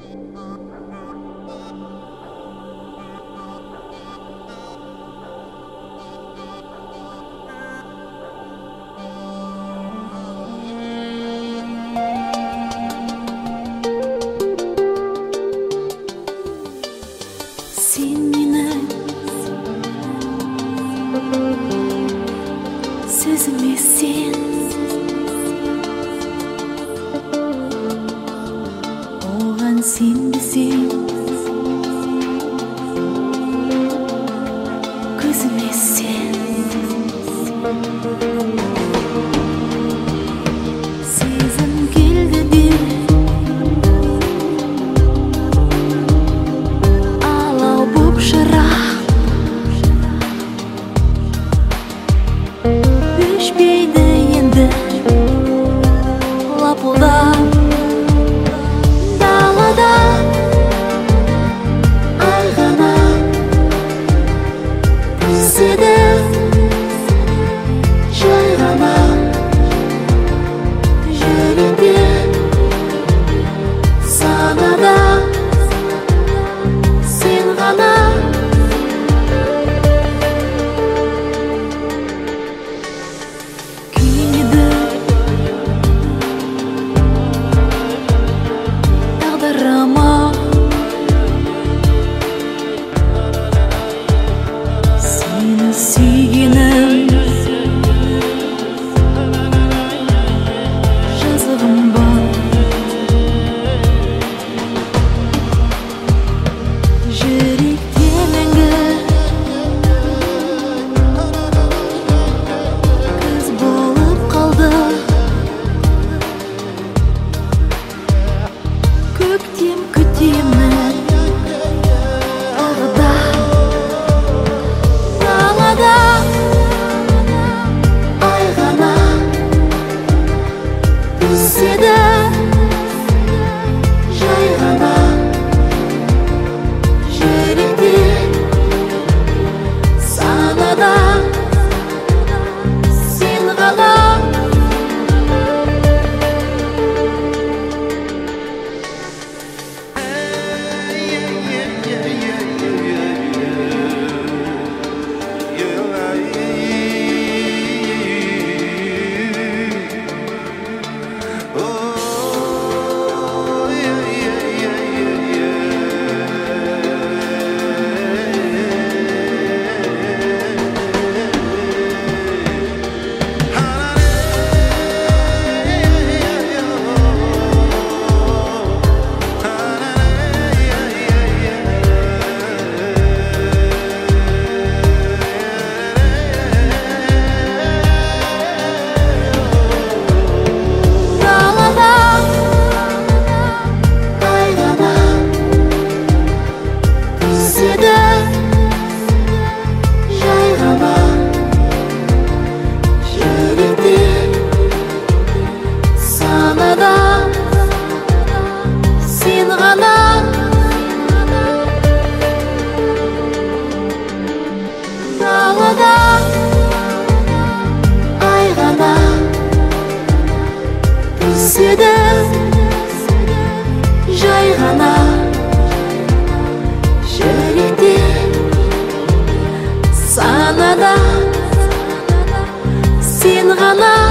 Сен мені сөзіме сен, оған сенбесең көзіме сен. Сезім келді де алау боп шырақ, өшпейді енді лапылдап далада. Ай ғана түседі, жай ғана жүректе, санада сен ғана. Күйеді тағдырыма, сені сүйгенім жазығым бар. Жүректе мәңгі күз болып қалды. Көктем күтемін тағы да далада. Ай ғана түседі, жай ғана жүректе, санада сен ғана. Ай ғана түседі, жай ғана жүректе, санада сен ғана.